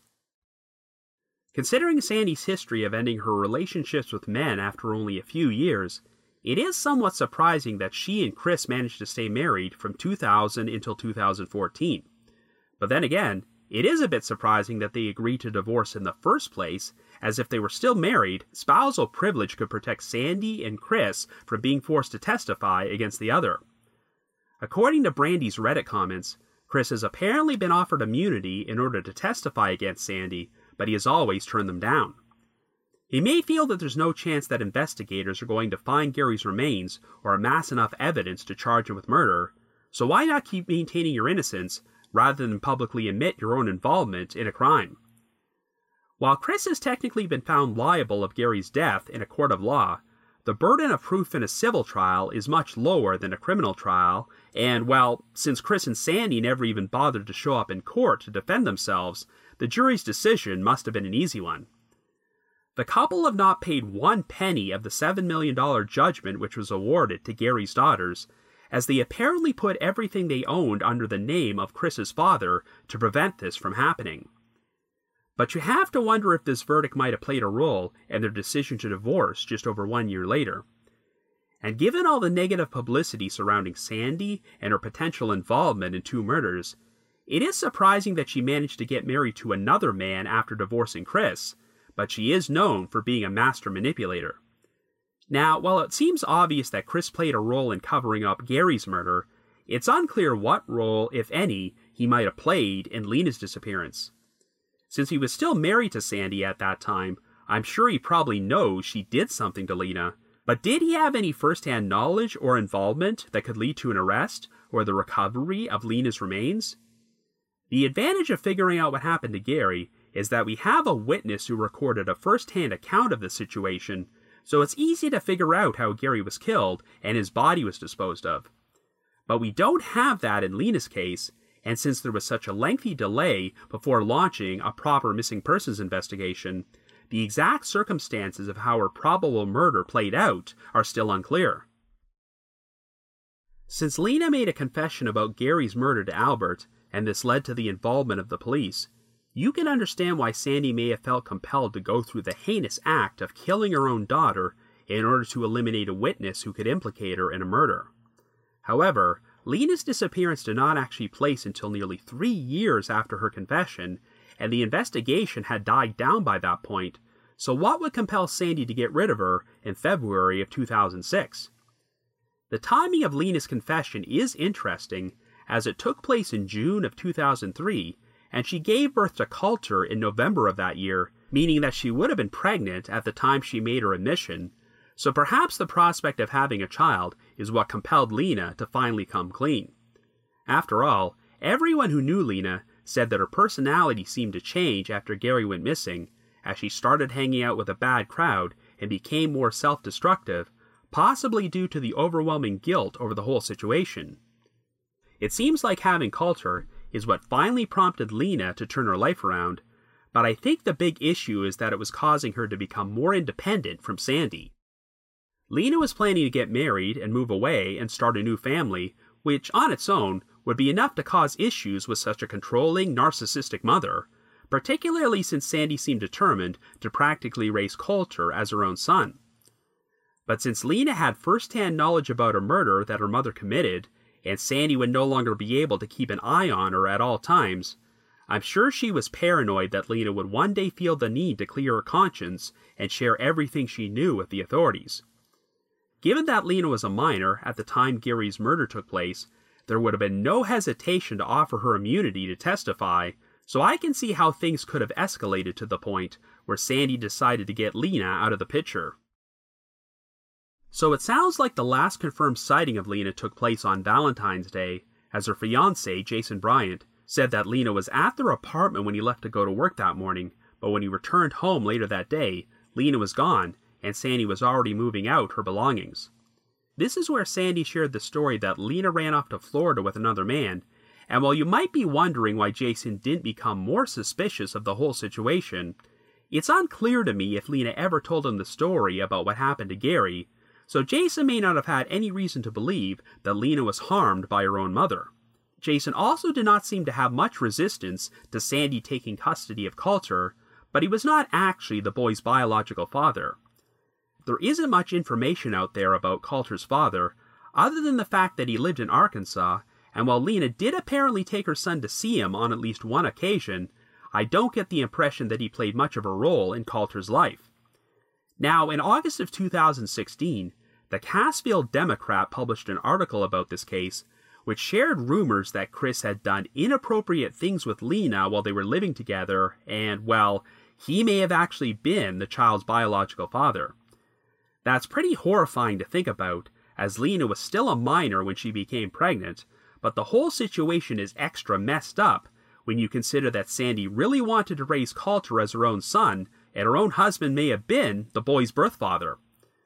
Considering Sandy's history of ending her relationships with men after only a few years, it is somewhat surprising that she and Chris managed to stay married from two thousand until two thousand fourteen. But then again, it is a bit surprising that they agreed to divorce in the first place, as if they were still married, spousal privilege could protect Sandy and Chris from being forced to testify against the other. According to Brandy's Reddit comments, Chris has apparently been offered immunity in order to testify against Sandy, but he has always turned them down. He may feel that there's no chance that investigators are going to find Gary's remains or amass enough evidence to charge him with murder, so why not keep maintaining your innocence rather than publicly admit your own involvement in a crime? While Chris has technically been found liable of Gary's death in a court of law, the burden of proof in a civil trial is much lower than a criminal trial, and, well, since Chris and Sandy never even bothered to show up in court to defend themselves, the jury's decision must have been an easy one. The couple have not paid one penny of the seven million dollars judgment which was awarded to Gary's daughters, as they apparently put everything they owned under the name of Chris's father to prevent this from happening. But you have to wonder if this verdict might have played a role in their decision to divorce just over one year later. And given all the negative publicity surrounding Sandy and her potential involvement in two murders, it is surprising that she managed to get married to another man after divorcing Chris, but she is known for being a master manipulator. Now, while it seems obvious that Chris played a role in covering up Gary's murder, it's unclear what role, if any, he might have played in Lena's disappearance. Since he was still married to Sandy at that time, I'm sure he probably knows she did something to Lena, but did he have any first-hand knowledge or involvement that could lead to an arrest or the recovery of Lena's remains? The advantage of figuring out what happened to Gary is that we have a witness who recorded a first-hand account of the situation, so it's easy to figure out how Gary was killed and his body was disposed of. But we don't have that in Lena's case, and since there was such a lengthy delay before launching a proper missing persons investigation, the exact circumstances of how her probable murder played out are still unclear. Since Lena made a confession about Gary's murder to Albert, and this led to the involvement of the police, you can understand why Sandy may have felt compelled to go through the heinous act of killing her own daughter in order to eliminate a witness who could implicate her in a murder. However, Lena's disappearance did not actually take place until nearly three years after her confession, and the investigation had died down by that point, so what would compel Sandy to get rid of her in February of two thousand six? The timing of Lena's confession is interesting, as it took place in June of two thousand three, and she gave birth to Coulter in November of that year, meaning that she would have been pregnant at the time she made her admission, so perhaps the prospect of having a child is what compelled Lena to finally come clean. After all, everyone who knew Lena said that her personality seemed to change after Gary went missing, as she started hanging out with a bad crowd and became more self-destructive, possibly due to the overwhelming guilt over the whole situation. It seems like having Coulter is what finally prompted Lena to turn her life around, but I think the big issue is that it was causing her to become more independent from Sandy. Lena was planning to get married and move away and start a new family, which on its own would be enough to cause issues with such a controlling, narcissistic mother, particularly since Sandy seemed determined to practically raise Coulter as her own son. But since Lena had first-hand knowledge about a murder that her mother committed, and Sandy would no longer be able to keep an eye on her at all times, I'm sure she was paranoid that Lena would one day feel the need to clear her conscience and share everything she knew with the authorities. Given that Lena was a minor at the time Gary's murder took place, there would have been no hesitation to offer her immunity to testify, so I can see how things could have escalated to the point where Sandy decided to get Lena out of the picture. So it sounds like the last confirmed sighting of Lena took place on Valentine's Day, as her fiancé, Jason Bryant, said that Lena was at their apartment when he left to go to work that morning, but when he returned home later that day, Lena was gone, and Sandy was already moving out her belongings. This is where Sandy shared the story that Lena ran off to Florida with another man, and while you might be wondering why Jason didn't become more suspicious of the whole situation, it's unclear to me if Lena ever told him the story about what happened to Gary, so Jason may not have had any reason to believe that Lena was harmed by her own mother. Jason also did not seem to have much resistance to Sandy taking custody of Coulter, but he was not actually the boy's biological father. There isn't much information out there about Coulter's father, other than the fact that he lived in Arkansas, and while Lena did apparently take her son to see him on at least one occasion, I don't get the impression that he played much of a role in Coulter's life. Now, in August of two thousand sixteen, the Cassville Democrat published an article about this case, which shared rumors that Chris had done inappropriate things with Lena while they were living together, and, well, he may have actually been the child's biological father. That's pretty horrifying to think about, as Lena was still a minor when she became pregnant, but the whole situation is extra messed up when you consider that Sandy really wanted to raise Coulter as her own son, and her own husband may have been the boy's birth father.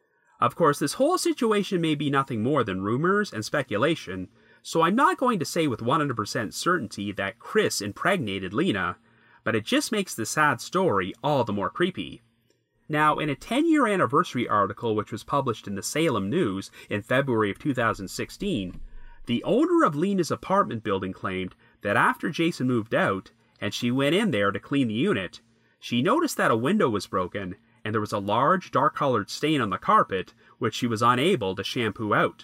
Of course, this whole situation may be nothing more than rumors and speculation, so I'm not going to say with one hundred percent certainty that Chris impregnated Lena, but it just makes the sad story all the more creepy. Now, in a ten-year anniversary article which was published in the Salem News in February of two thousand sixteen, the owner of Lena's apartment building claimed that after Jason moved out, and she went in there to clean the unit, she noticed that a window was broken, and there was a large, dark-colored stain on the carpet, which she was unable to shampoo out.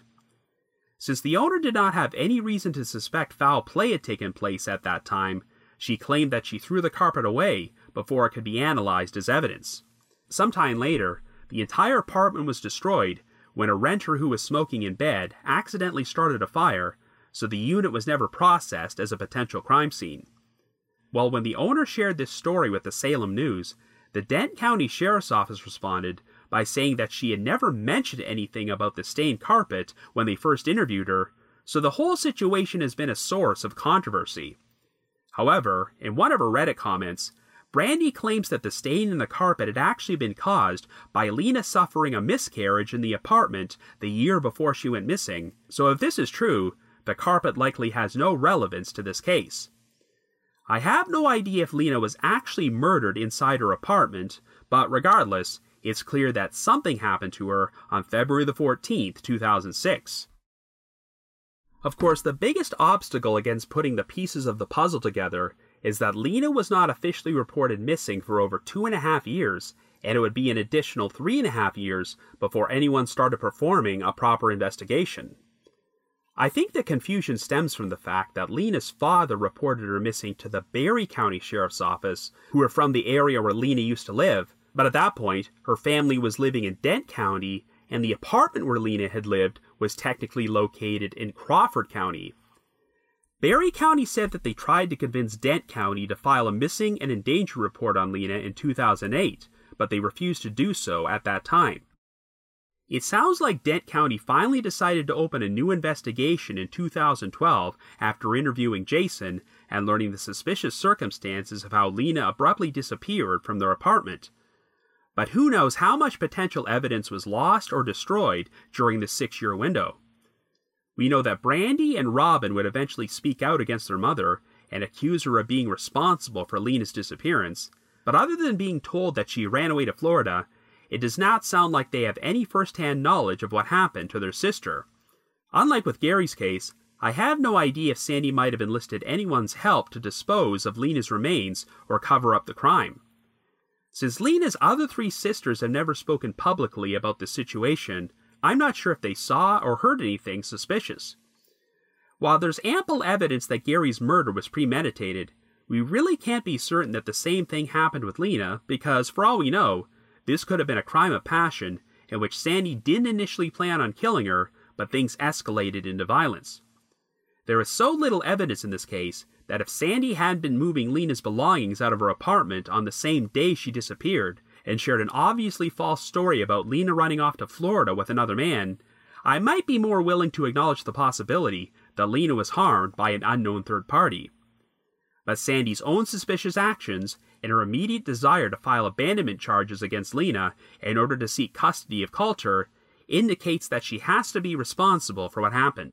Since the owner did not have any reason to suspect foul play had taken place at that time, she claimed that she threw the carpet away before it could be analyzed as evidence. Sometime later, the entire apartment was destroyed when a renter who was smoking in bed accidentally started a fire, so the unit was never processed as a potential crime scene. Well, when the owner shared this story with the Salem News, the Dent County Sheriff's Office responded by saying that she had never mentioned anything about the stained carpet when they first interviewed her, so the whole situation has been a source of controversy. However, in one of her Reddit comments, Brandy claims that the stain in the carpet had actually been caused by Lena suffering a miscarriage in the apartment the year before she went missing, so if this is true, the carpet likely has no relevance to this case. I have no idea if Lena was actually murdered inside her apartment, but regardless, it's clear that something happened to her on February the fourteenth, two thousand six. Of course, the biggest obstacle against putting the pieces of the puzzle together is that Lena was not officially reported missing for over two and a half years, and it would be an additional three and a half years before anyone started performing a proper investigation. I think the confusion stems from the fact that Lena's father reported her missing to the Barry County Sheriff's Office, who were from the area where Lena used to live, but at that point, her family was living in Dent County, and the apartment where Lena had lived was technically located in Crawford County. Barry County said that they tried to convince Dent County to file a missing and endangered report on Lena in two thousand eight, but they refused to do so at that time. It sounds like Dent County finally decided to open a new investigation in two thousand twelve after interviewing Jason and learning the suspicious circumstances of how Lena abruptly disappeared from their apartment. But who knows how much potential evidence was lost or destroyed during this six-year window. We know that Brandy and Robin would eventually speak out against their mother and accuse her of being responsible for Lena's disappearance, but other than being told that she ran away to Florida, it does not sound like they have any first-hand knowledge of what happened to their sister. Unlike with Gary's case, I have no idea if Sandy might have enlisted anyone's help to dispose of Lena's remains or cover up the crime. Since Lena's other three sisters have never spoken publicly about the situation, I'm not sure if they saw or heard anything suspicious. While there's ample evidence that Gary's murder was premeditated, we really can't be certain that the same thing happened with Lena because, for all we know, this could have been a crime of passion in which Sandy didn't initially plan on killing her, but things escalated into violence. There is so little evidence in this case that if Sandy had been moving Lena's belongings out of her apartment on the same day she disappeared and shared an obviously false story about Lena running off to Florida with another man, I might be more willing to acknowledge the possibility that Lena was harmed by an unknown third party. But Sandy's own suspicious actions and her immediate desire to file abandonment charges against Lena in order to seek custody of Coulter indicates that she has to be responsible for what happened.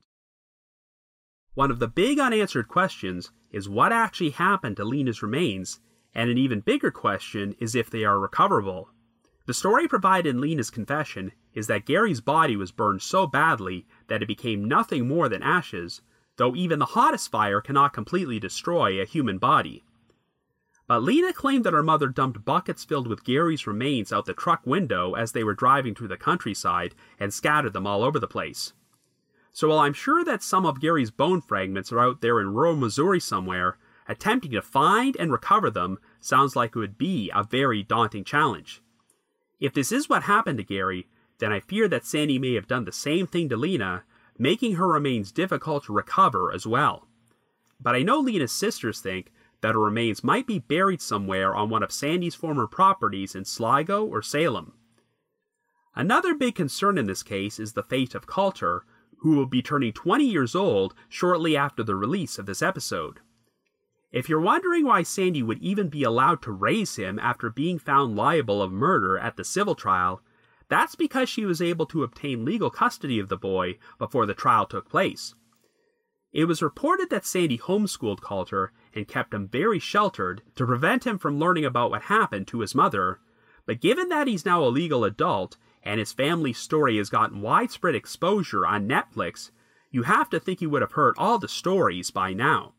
One of the big unanswered questions is what actually happened to Lena's remains, and an even bigger question is if they are recoverable. The story provided in Lena's confession is that Gary's body was burned so badly that it became nothing more than ashes, though even the hottest fire cannot completely destroy a human body. But Lena claimed that her mother dumped buckets filled with Gary's remains out the truck window as they were driving through the countryside and scattered them all over the place. So while I'm sure that some of Gary's bone fragments are out there in rural Missouri somewhere, attempting to find and recover them sounds like it would be a very daunting challenge. If this is what happened to Gary, then I fear that Sandy may have done the same thing to Lena, making her remains difficult to recover as well. But I know Lena's sisters think that her remains might be buried somewhere on one of Sandy's former properties in Sligo or Salem. Another big concern in this case is the fate of Coulter, who will be turning twenty years old shortly after the release of this episode. If you're wondering why Sandy would even be allowed to raise him after being found liable of murder at the civil trial, that's because she was able to obtain legal custody of the boy before the trial took place. It was reported that Sandy homeschooled Coulter and kept him very sheltered to prevent him from learning about what happened to his mother, but given that he's now a legal adult and his family's story has gotten widespread exposure on Netflix, you have to think he would have heard all the stories by now.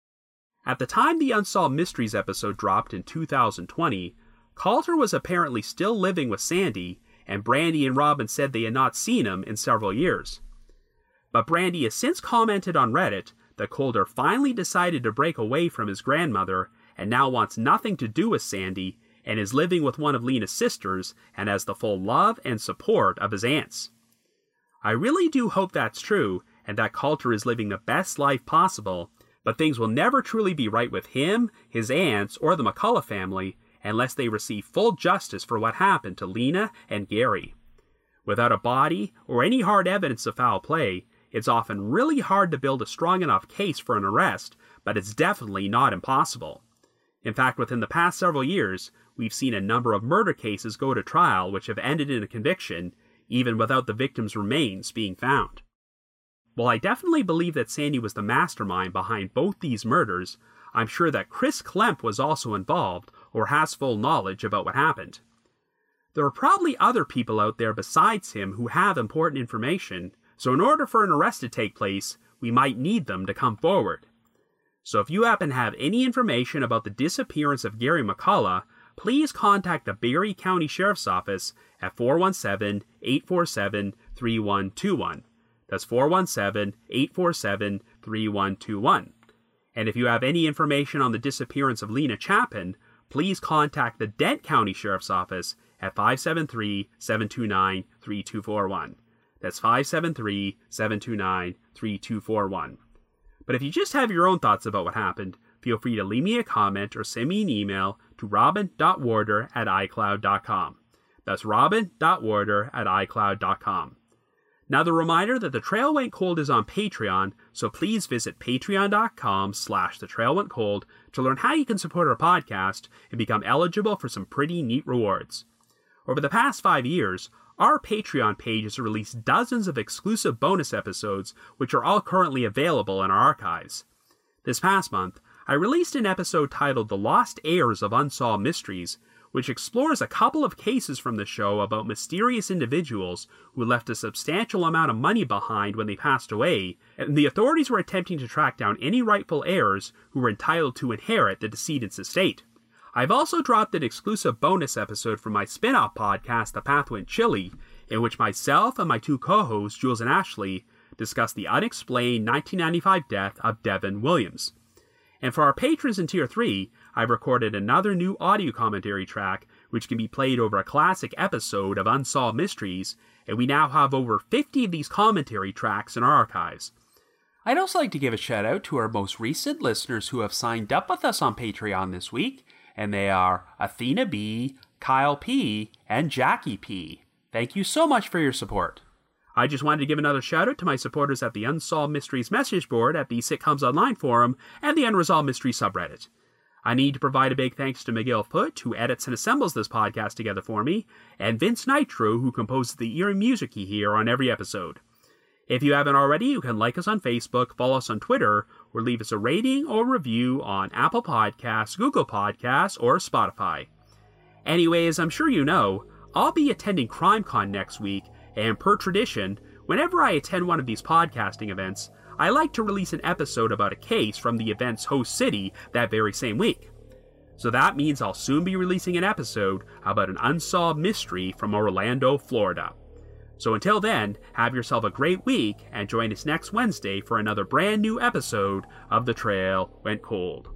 At the time the Unsolved Mysteries episode dropped in two thousand twenty, Coulter was apparently still living with Sandy, and Brandy and Robin said they had not seen him in several years. But Brandy has since commented on Reddit that Coulter finally decided to break away from his grandmother and now wants nothing to do with Sandy and is living with one of Lena's sisters and has the full love and support of his aunts. I really do hope that's true and that Coulter is living the best life possible, but things will never truly be right with him, his aunts, or the McCullough family unless they receive full justice for what happened to Lena and Gary. Without a body or any hard evidence of foul play, it's often really hard to build a strong enough case for an arrest, but it's definitely not impossible. In fact, within the past several years, we've seen a number of murder cases go to trial which have ended in a conviction, even without the victim's remains being found. While I definitely believe that Sandy was the mastermind behind both these murders, I'm sure that Chris Klemp was also involved or has full knowledge about what happened. There are probably other people out there besides him who have important information, so in order for an arrest to take place, we might need them to come forward. So if you happen to have any information about the disappearance of Gary McCullough, please contact the Barrie County Sheriff's Office at four one seven, eight four seven, three one two one. That's four one seven, eight four seven, three one two one. And if you have any information on the disappearance of Lena Chapin, please contact the Dent County Sheriff's Office at five seven three, seven two nine, three two four one. That's five seven three, seven two nine, three two four one. But if you just have your own thoughts about what happened, feel free to leave me a comment or send me an email to robin dot warder at i cloud dot com. That's robin dot warder at i cloud dot com. Now the reminder that The Trail Went Cold is on Patreon, so please visit patreon.com slash The Trail Went Cold to learn how you can support our podcast and become eligible for some pretty neat rewards. Over the past five years, our Patreon page has released dozens of exclusive bonus episodes, which are all currently available in our archives. This past month, I released an episode titled The Lost Heirs of Unsolved Mysteries, which explores a couple of cases from the show about mysterious individuals who left a substantial amount of money behind when they passed away, and the authorities were attempting to track down any rightful heirs who were entitled to inherit the decedent's estate. I've also dropped an exclusive bonus episode from my spin-off podcast, The Path Went Chilly, in which myself and my two co-hosts, Jules and Ashley, discuss the unexplained nineteen ninety-five death of Devin Williams. And for our patrons in Tier three, I've recorded another new audio commentary track which can be played over a classic episode of Unsolved Mysteries, and we now have over fifty of these commentary tracks in our archives. I'd also like to give a shout out to our most recent listeners who have signed up with us on Patreon this week, and they are Athena B, Kyle P, and Jackie P. Thank you so much for your support. I just wanted to give another shout out to my supporters at the Unsolved Mysteries message board at the Sitcoms Online forum and the Unresolved Mysteries subreddit. I need to provide a big thanks to Miguel Foote, who edits and assembles this podcast together for me, and Vince Nitro, who composes the eerie music you hear on every episode. If you haven't already, you can like us on Facebook, follow us on Twitter, or leave us a rating or review on Apple Podcasts, Google Podcasts, or Spotify. Anyways, I'm sure you know, I'll be attending CrimeCon next week, and per tradition, whenever I attend one of these podcasting events, I like to release an episode about a case from the event's host city that very same week. So that means I'll soon be releasing an episode about an unsolved mystery from Orlando, Florida. So until then, have yourself a great week and join us next Wednesday for another brand new episode of The Trail Went Cold.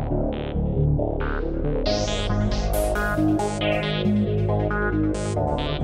Thank you.